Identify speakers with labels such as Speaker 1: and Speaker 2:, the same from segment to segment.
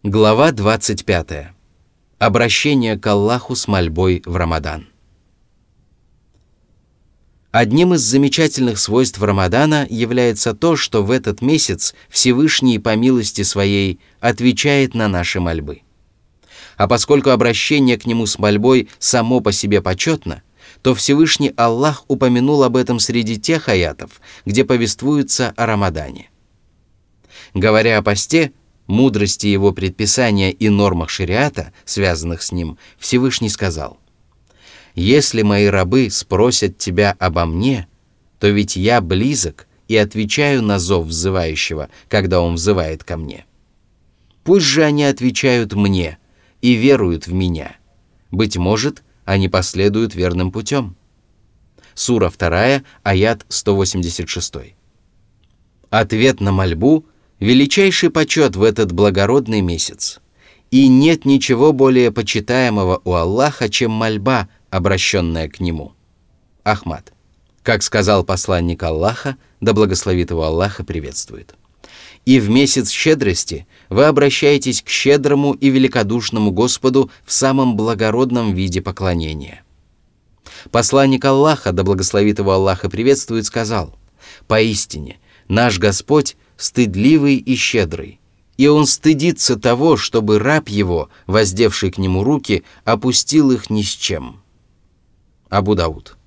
Speaker 1: Глава 25. Обращение к Аллаху с мольбой в Рамадан. Одним из замечательных свойств Рамадана является то, что в этот месяц Всевышний по милости Своей отвечает на наши мольбы. А поскольку обращение к Нему с мольбой само по себе почетно, то Всевышний Аллах упомянул об этом среди тех аятов, где повествуется о Рамадане. Говоря о посте, мудрости его предписания и нормах шариата, связанных с ним, Всевышний сказал: «Если мои рабы спросят тебя обо мне, то ведь я близок и отвечаю на зов взывающего, когда он взывает ко мне. Пусть же они отвечают мне и веруют в меня. Быть может, они последуют верным путем». Сура 2, аят 186. Ответ на мольбу — величайший почет в этот благородный месяц. И нет ничего более почитаемого у Аллаха, чем мольба, обращенная к Нему. Ахмад. Как сказал посланник Аллаха, да благословит его Аллах и приветствует: «И в месяц щедрости вы обращаетесь к щедрому и великодушному Господу в самом благородном виде поклонения». Посланник Аллаха, да благословит его Аллах и приветствует, сказал: «Поистине, наш Господь стыдливый и щедрый, и Он стыдится того, чтобы раб Его, воздевший к Нему руки, опустил их ни с чем». Абу Дауд.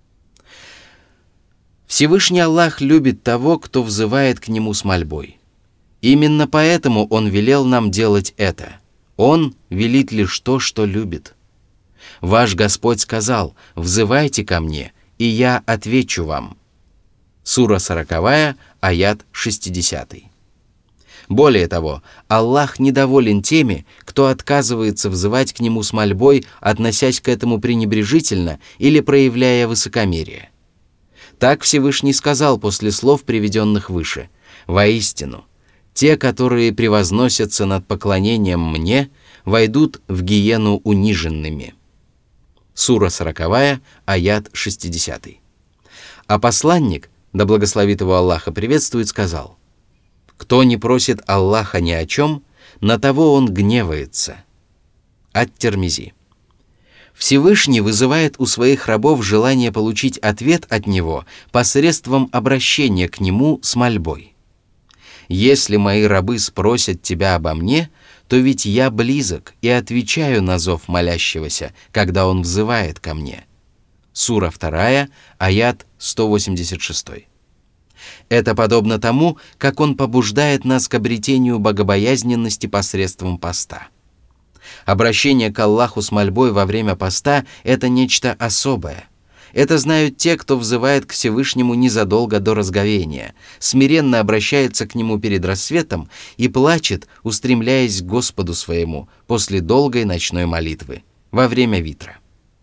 Speaker 1: Всевышний Аллах любит того, кто взывает к Нему с мольбой. Именно поэтому Он велел нам делать это. Он велит лишь то, что любит. Ваш Господь сказал: «Взывайте ко мне, и я отвечу вам». Сура 40, аят 60. Более того, Аллах недоволен теми, кто отказывается взывать к Нему с мольбой, относясь к этому пренебрежительно или проявляя высокомерие. Так Всевышний сказал после слов, приведенных выше: «Воистину, те, которые превозносятся над поклонением Мне, войдут в гиену униженными». Сура 40, аят 60. А посланник, да благословит его Аллах и приветствует, сказал: «Кто не просит Аллаха ни о чем, на того он гневается». Ат-Тирмизи. Всевышний вызывает у своих рабов желание получить ответ от Него посредством обращения к Нему с мольбой. «Если мои рабы спросят тебя обо мне, то ведь я близок и отвечаю на зов молящегося, когда он взывает ко мне». Сура 2, аят 186. Это подобно тому, как он побуждает нас к обретению богобоязненности посредством поста. Обращение к Аллаху с мольбой во время поста — это нечто особое. Это знают те, кто взывает к Всевышнему незадолго до разговения, смиренно обращается к Нему перед рассветом и плачет, устремляясь к Господу своему после долгой ночной молитвы, во время витра.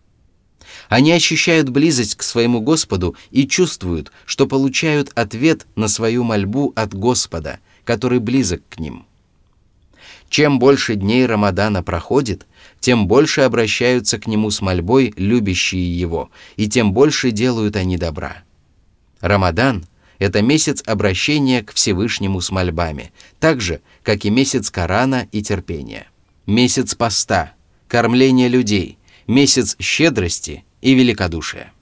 Speaker 1: Они ощущают близость к своему Господу и чувствуют, что получают ответ на свою мольбу от Господа, который близок к ним. Чем больше дней Рамадана проходит, тем больше обращаются к Нему с мольбой любящие Его, и тем больше делают они добра. Рамадан — это месяц обращения к Всевышнему с мольбами, так же, как и месяц Корана и терпения, месяц поста, кормления людей, месяц щедрости и великодушия.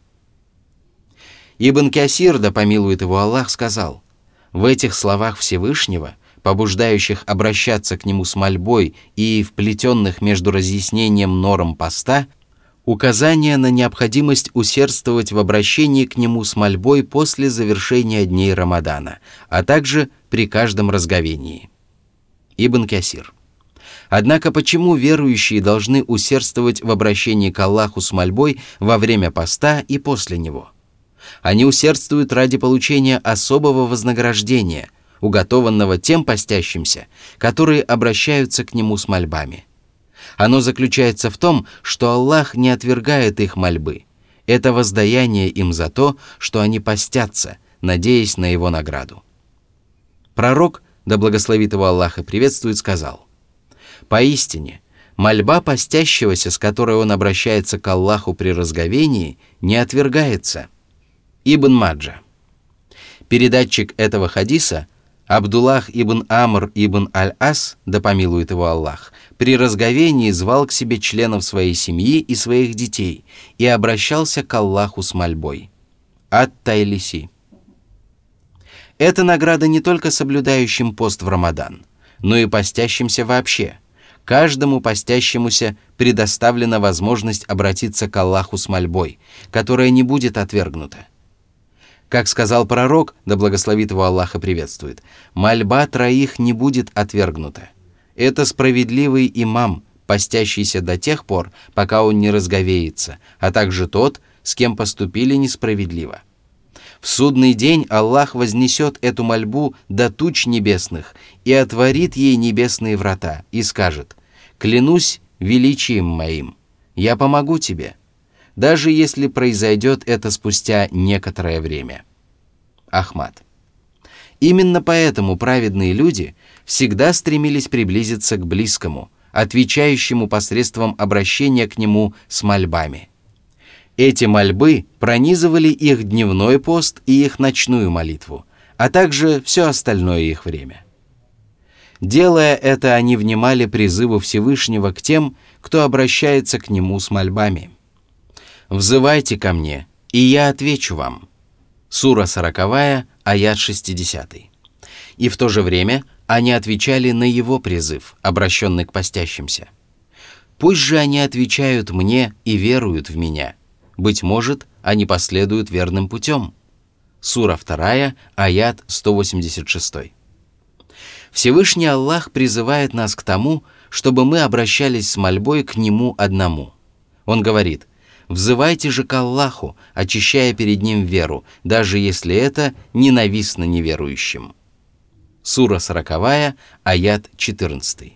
Speaker 1: Ибн Касир, да помилует его Аллах, сказал: в этих словах Всевышнего, побуждающих обращаться к Нему с мольбой и вплетенных между разъяснением норм поста, указание на необходимость усердствовать в обращении к Нему с мольбой после завершения дней Рамадана, а также при каждом разговении. Ибн Касир. Однако почему верующие должны усердствовать в обращении к Аллаху с мольбой во время поста и после него? Они усердствуют ради получения особого вознаграждения, уготованного тем постящимся, которые обращаются к Нему с мольбами. Оно заключается в том, что Аллах не отвергает их мольбы. Это воздаяние им за то, что они постятся, надеясь на Его награду. Пророк, да благословит его Аллах и приветствует, сказал: «Поистине, мольба постящегося, с которой он обращается к Аллаху при разговении, не отвергается». Ибн Маджа. Передатчик этого хадиса Абдуллах ибн Амр ибн Аль-Ас, да помилует его Аллах, при разговении звал к себе членов своей семьи и своих детей и обращался к Аллаху с мольбой. Ат-Тайлиси. Это награда не только соблюдающим пост в Рамадан, но и постящимся вообще. Каждому постящемуся предоставлена возможность обратиться к Аллаху с мольбой, которая не будет отвергнута. Как сказал пророк, да благословит его Аллах и приветствует, мольба троих не будет отвергнута. Это справедливый имам, постящийся до тех пор, пока он не разговеется, а также тот, с кем поступили несправедливо. В судный день Аллах вознесет эту мольбу до туч небесных и отворит ей небесные врата и скажет: «Клянусь величием моим, я помогу тебе, даже если произойдет это спустя некоторое время». Ахмад. Именно поэтому праведные люди всегда стремились приблизиться к близкому, отвечающему посредством обращения к нему с мольбами. Эти мольбы пронизывали их дневной пост и их ночную молитву, а также все остальное их время. Делая это, они внимали призыву Всевышнего к тем, кто обращается к Нему с мольбами. «Взывайте ко мне, и я отвечу вам». Сура 40, аят 60. И в то же время они отвечали на Его призыв, обращенный к постящимся. «Пусть же они отвечают мне и веруют в меня. Быть может, они последуют верным путем». Сура 2, аят 186. Всевышний Аллах призывает нас к тому, чтобы мы обращались с мольбой к Нему одному. Он говорит: «Взывайте же к Аллаху, очищая перед Ним веру, даже если это ненавистно неверующим». Сура 40, аят 14.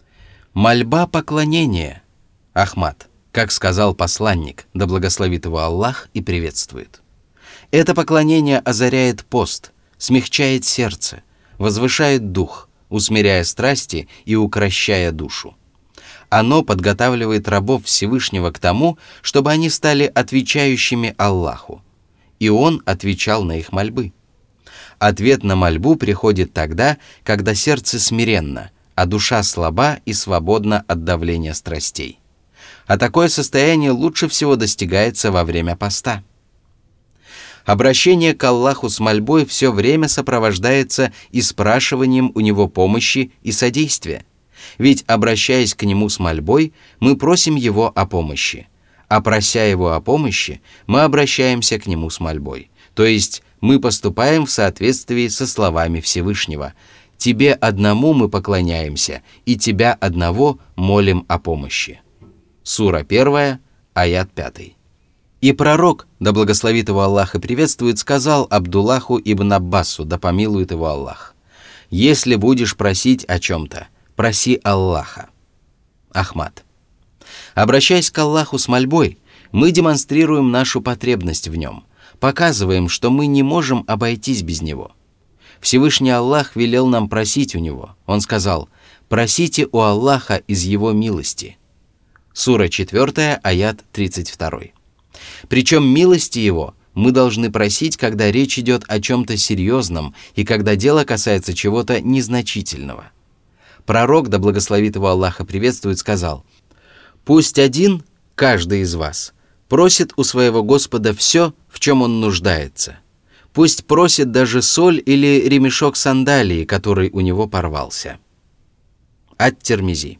Speaker 1: Мольба поклонения. Ахмад, как сказал посланник, да благословит его Аллах и приветствует. Это поклонение озаряет пост, смягчает сердце, возвышает дух, усмиряя страсти и укрощая душу. Оно подготавливает рабов Всевышнего к тому, чтобы они стали отвечающими Аллаху, и Он отвечал на их мольбы. Ответ на мольбу приходит тогда, когда сердце смиренно, а душа слаба и свободна от давления страстей. А такое состояние лучше всего достигается во время поста. Обращение к Аллаху с мольбой все время сопровождается и спрашиванием у Него помощи и содействия. Ведь, обращаясь к Нему с мольбой, мы просим Его о помощи, а прося Его о помощи, мы обращаемся к Нему с мольбой. То есть мы поступаем в соответствии со словами Всевышнего: «Тебе одному мы поклоняемся, и Тебя одного молим о помощи». Сура 1, аят 5. И пророк, да благословит его Аллах и приветствует, сказал Абдуллаху ибн Аббасу, да помилует его Аллах: «Если будешь просить о чем-то, проси Аллаха». Ахмад. Обращаясь к Аллаху с мольбой, мы демонстрируем нашу потребность в Нем, показываем, что мы не можем обойтись без Него. Всевышний Аллах велел нам просить у Него. Он сказал: «Просите у Аллаха из Его милости». Сура 4, аят 32. Причем милости Его мы должны просить, когда речь идет о чем-то серьезном и когда дело касается чего-то незначительного. Пророк, да благословит его Аллах и приветствует, сказал: «Пусть один, каждый из вас, просит у своего Господа все, в чем он нуждается. Пусть просит даже соль или ремешок сандалии, который у него порвался». Ат-Тирмизи.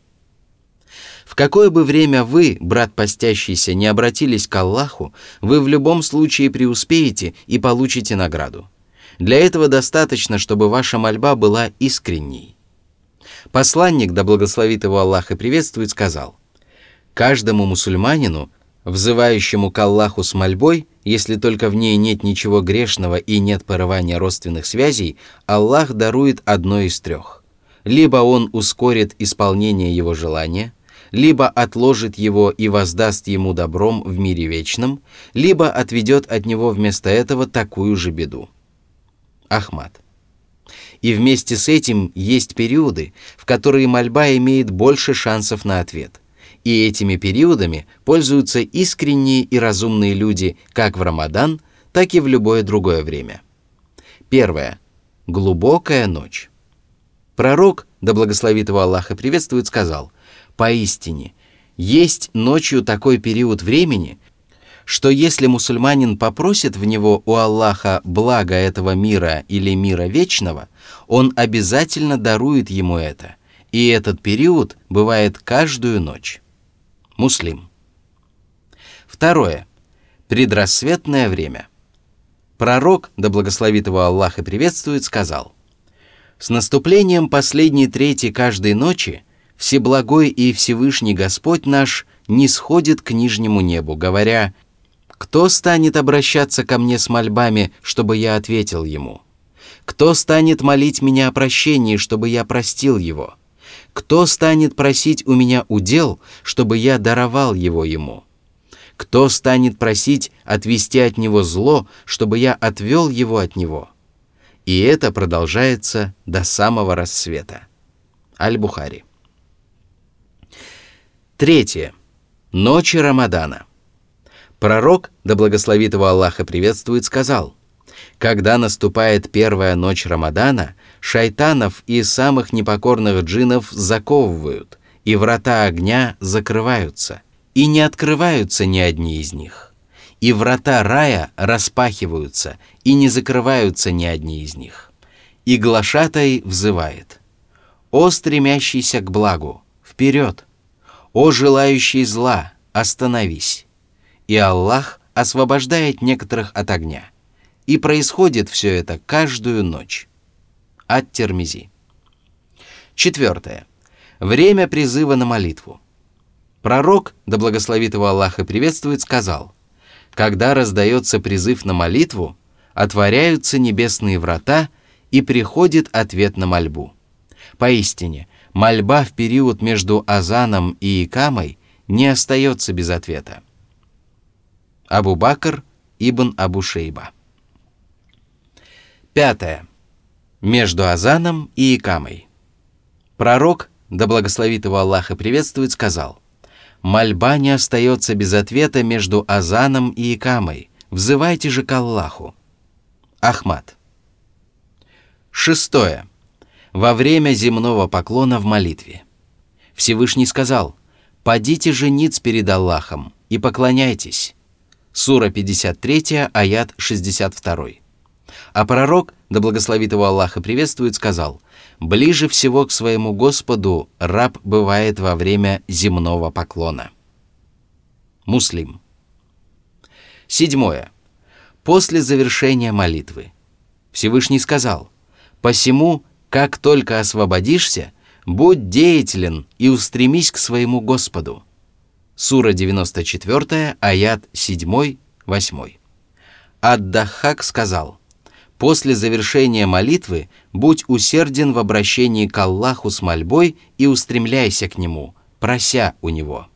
Speaker 1: В какое бы время вы, брат постящийся, не обратились к Аллаху, вы в любом случае преуспеете и получите награду. Для этого достаточно, чтобы ваша мольба была искренней. Посланник, да благословит его Аллах и приветствует, сказал: «Каждому мусульманину, взывающему к Аллаху с мольбой, если только в ней нет ничего грешного и нет порывания родственных связей, Аллах дарует одно из трех. Либо Он ускорит исполнение его желания, либо отложит его и воздаст ему добром в мире вечном, либо отведет от него вместо этого такую же беду». Ахмад. И вместе с этим есть периоды, в которые мольба имеет больше шансов на ответ. И этими периодами пользуются искренние и разумные люди как в Рамадан, так и в любое другое время. Первое. глубокая ночь. Пророк, да благословит его Аллах и приветствует, сказал: «Поистине, есть ночью такой период времени, что если мусульманин попросит в него у Аллаха блага этого мира или мира вечного, он обязательно дарует ему это, и этот период бывает каждую ночь». Муслим. Второе. Предрассветное время. Пророк, да благословит его Аллах и приветствует, сказал: «С наступлением последней трети каждой ночи Всеблагой и Всевышний Господь наш нисходит к нижнему небу, говоря: кто станет обращаться ко мне с мольбами, чтобы я ответил ему? Кто станет молить меня о прощении, чтобы я простил его? Кто станет просить у меня удел, чтобы я даровал его ему? Кто станет просить отвести от него зло, чтобы я отвел его от него?» И это продолжается до самого рассвета. Аль-Бухари. Третье. Ночи Рамадана. Пророк, да благословит его Аллах и приветствует, сказал: «Когда наступает первая ночь Рамадана, шайтанов и самых непокорных джиннов заковывают, и врата огня закрываются, и не открываются ни одни из них. И врата рая распахиваются, и не закрываются ни одни из них. И глашатай взывает: «О стремящийся к благу, вперед! О желающий зла, остановись!» И Аллах освобождает некоторых от огня. И происходит все это каждую ночь. Ат-Тирмизи. Четвертое. Время призыва на молитву. Пророк, да благословит его Аллах и приветствует, сказал: «Когда раздается призыв на молитву, отворяются небесные врата, и приходит ответ на мольбу. Поистине, мольба в период между азаном и икамой не остается без ответа». Абу Бакр ибн Абу Шейба. Пятое. Между азаном и икамой. Пророк, да благословит его Аллах и приветствует, сказал: «Мольба не остается без ответа между азаном и икамой. Взывайте же к Аллаху». Ахмад. Шестое. Во время земного поклона в молитве. Всевышний сказал: «Падите же ниц перед Аллахом и поклоняйтесь». Сура 53, аят 62. А пророк, да благословит его Аллах и приветствует, сказал: «Ближе всего к своему Господу раб бывает во время земного поклона». Муслим. Седьмое. После завершения молитвы. Всевышний сказал: «Посему, как только освободишься, будь деятелен и устремись к своему Господу». Сура 94, аят 7-8. Ад-Даххак сказал: «После завершения молитвы будь усерден в обращении к Аллаху с мольбой и устремляйся к Нему, прося у Него».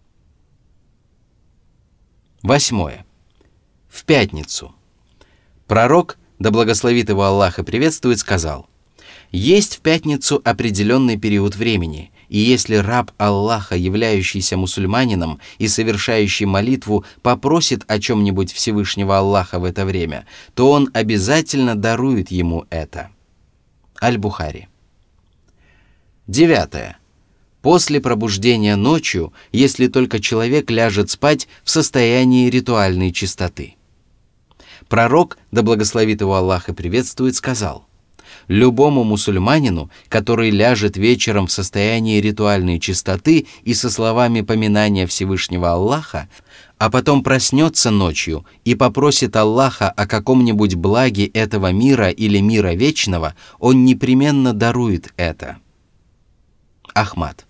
Speaker 1: Восьмое. В пятницу. Пророк, да благословит его Аллах и приветствует, сказал: «Есть в пятницу определенный период времени, и если раб Аллаха, являющийся мусульманином и совершающий молитву, попросит о чем-нибудь Всевышнего Аллаха в это время, то он обязательно дарует ему это». Аль-Бухари. Девятое. После пробуждения ночью, если только человек ляжет спать в состоянии ритуальной чистоты. Пророк, да благословит его Аллах и приветствует, сказал: «Любому мусульманину, который ляжет вечером в состоянии ритуальной чистоты и со словами поминания Всевышнего Аллаха, а потом проснется ночью и попросит Аллаха о каком-нибудь благе этого мира или мира вечного, он непременно дарует это». Ахмад.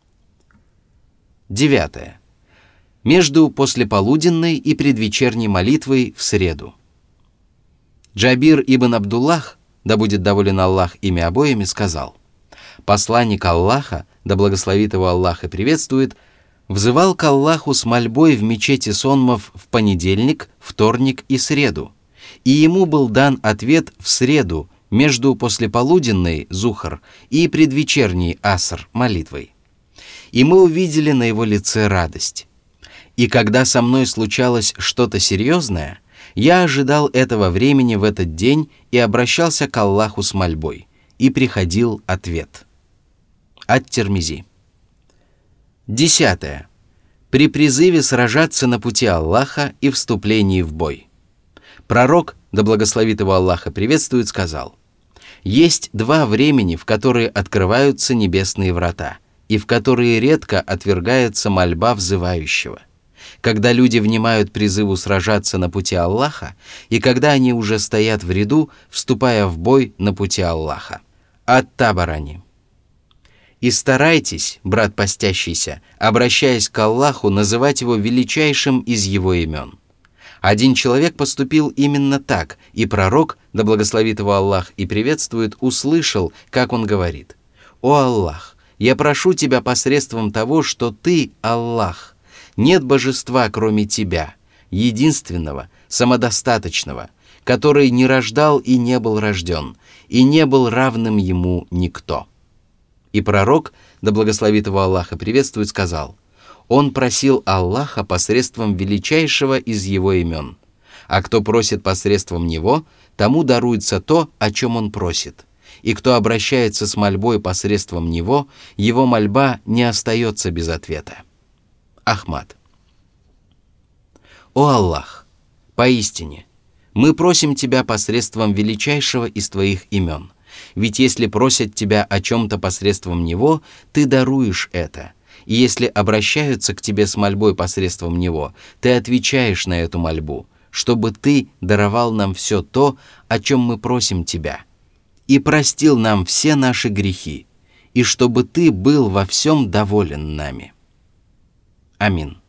Speaker 1: Девятое. Между послеполуденной и предвечерней молитвой в среду. Джабир ибн Абдуллах, да будет доволен Аллах ими обоими, сказал: «Посланник Аллаха, да благословит его Аллах и приветствует, взывал к Аллаху с мольбой в мечети сонмов в понедельник, вторник и среду, и ему был дан ответ в среду между послеполуденной зухр и предвечерней аср молитвой. И мы увидели на его лице радость. И когда со мной случалось что-то серьезное, Я ожидал этого времени в этот день и обращался к Аллаху с мольбой, и приходил ответ. Ат-Тирмизи. 10. При призыве сражаться на пути Аллаха и вступлении в бой. Пророк, да благословит его Аллах и приветствует, сказал: «Есть два времени, в которые открываются небесные врата, и в которые редко отвергается мольба взывающего. Когда люди внимают призыву сражаться на пути Аллаха, и когда они уже стоят в ряду, вступая в бой на пути Аллаха». Ат-Табарани. «И старайтесь, брат постящийся, обращаясь к Аллаху, называть его величайшим из его имен». Один человек поступил именно так, и пророк, да благословит его Аллах и приветствует, услышал, как он говорит: «О Аллах, я прошу Тебя посредством того, что Ты Аллах. Нет божества, кроме Тебя, единственного, самодостаточного, который не рождал и не был рожден, и не был равным Ему никто». И пророк, да благословит его Аллах и приветствует, сказал: «Он просил Аллаха посредством величайшего из его имен, а кто просит посредством него, тому даруется то, о чем он просит, и кто обращается с мольбой посредством него, его мольба не остается без ответа». Ахмад. «О Аллах, поистине, мы просим Тебя посредством величайшего из Твоих имен, ведь если просят Тебя о чем-то посредством него, Ты даруешь это, и если обращаются к Тебе с мольбой посредством него, Ты отвечаешь на эту мольбу, чтобы Ты даровал нам все то, о чем мы просим Тебя, и простил нам все наши грехи, и чтобы Ты был во всем доволен нами. Амин.